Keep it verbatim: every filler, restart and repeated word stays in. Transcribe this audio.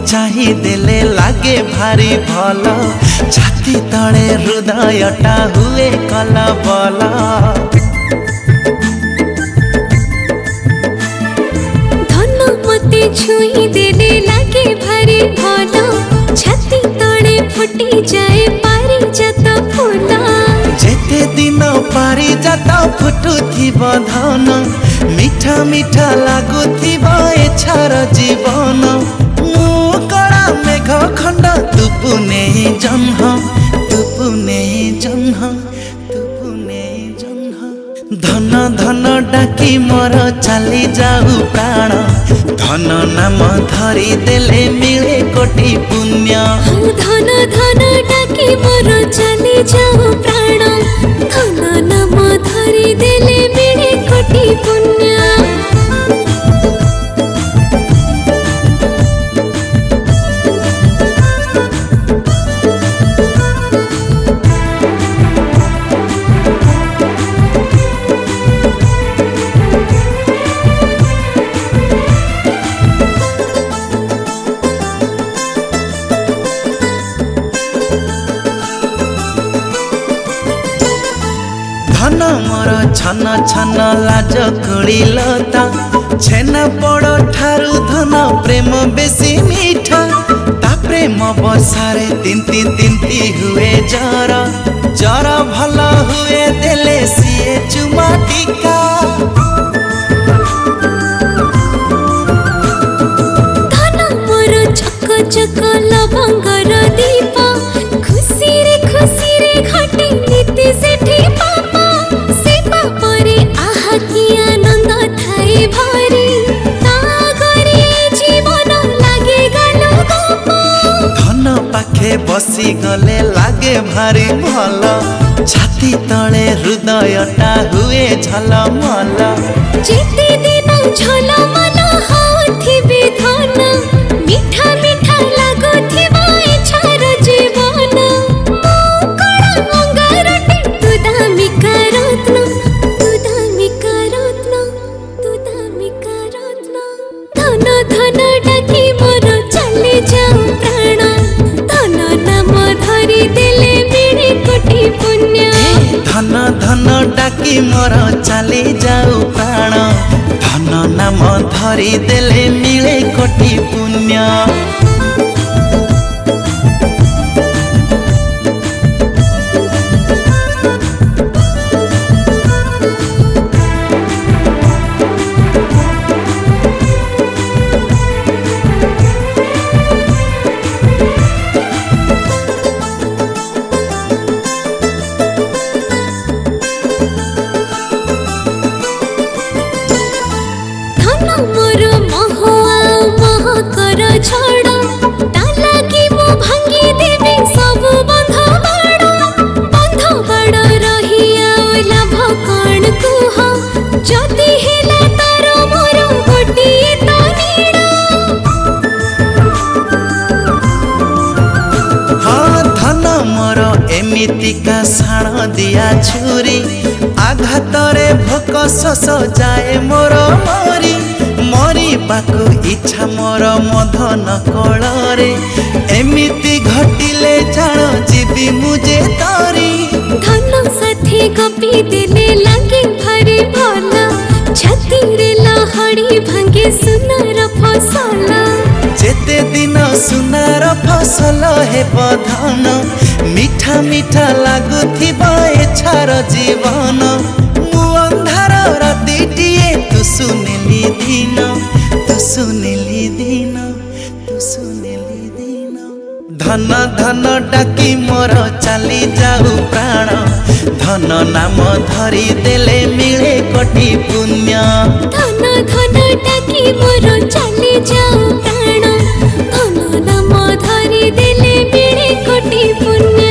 चाही देले लागे भारी भल छाती तले हृदयटा हुए कलबल। धन मते छुई देले लागे भारी भल छाती तले फुटी जाए पारिजात फूल। जेते दिन पारिजात फुटुथिब धन मीठा मीठा लागुथिब एछार जीवन। कड़ा मेघ खंड तुपुने जन्ह तुपुने जन्ह तुपुने जन्ह। धन धन डाकी मोर चली जाऊ प्राण धन नाम धरी देले मिले कोटि पुण्य। धन धन डाकी मोर चली जाऊ प्राण धन नाम धरी देले मिले कोटि पुण्य। धन मोर छन छन लाज कुड़ीलता छेना बड़ ठारू धन प्रेम बेसी मीठा। ता प्रेम बसारे तिंती तिंती हुए जर जर भल हुए देले सिए चुमा टीका। धन मोर चक चक लवंगर दीप खुशी रे खुशी रे घटी नीति सेठी पापा से पापरे आहा की आनंद थाए भरी तागरे जीवन लागे गालो गप। धन पाखे बसी गले लागे भारी भल छाती तले हृदयटा हुए झलमल। जेते दिन झलमल होथिबे धन मीठा मीठा लागुथिब एछार जीवन। कड़ा अंगारटे तू दामिका रत्न तू दामिका रत्न तू दामिका रत्न। धन धन डाकी मोर चले जाऊ प्राण धन नाम धरी देले मिले कोटि पुण्य। धन धन डाकी मोर चली जाऊ प्राण धन नाम धरी देले मिले कोटि पुण्य। धन मोर महुआ महकर छड़ ता लागी मु भांगी देबी सब बंध बाड़। बंध बाड़ रही आउ लाभ कण कुह जदि हेला तार मोर गोटिए तो नीड़। हाँ धन मोर एमितिका साण दिया छुरी आघातरे भोक शोष जाए मोर मरी। मरिबाकु इच्छा मोर मधन कଳରେ एमिति घटिले जान जीवी मुझे तरी। धन साथी गपी देले लागे भारी भल छाती रे लहड़ी भांगे सुनार फसल। जेते दिन सुनार फसल हेब धन मीठा मीठा लागुथिब एछार जीवन। मु अंधार रातिटिए तू सुनेली दिन तू सुनेली दिन तू सुनेली दिन। धन धन डाकी मोर चली जाऊ प्राण धन नाम धरी देले मिले कोटि पुण्य। धन धन डाकी मोर चली जाऊ प्राण धन नाम धरी देले मिले कोटि पुण्य।